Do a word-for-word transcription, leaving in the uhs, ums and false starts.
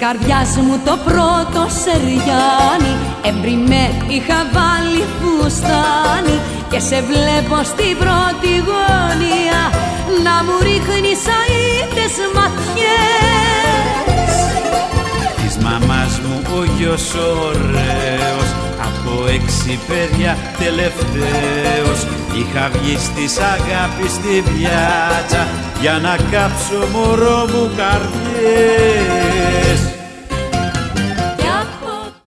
καρδιάς μου το πρώτο σεριάνι, έμπριμε είχα βάλει φουστάνι και σε βλέπω στην πρώτη γωνία να μου ρίχνεις αείτες ματιές. Της μαμάς μου ο γιος ωραίος, από έξι παιδιά τελευταίος, είχα βγει στις αγάπη στη πιάτσα για να κάψω μωρό μου καρδιές.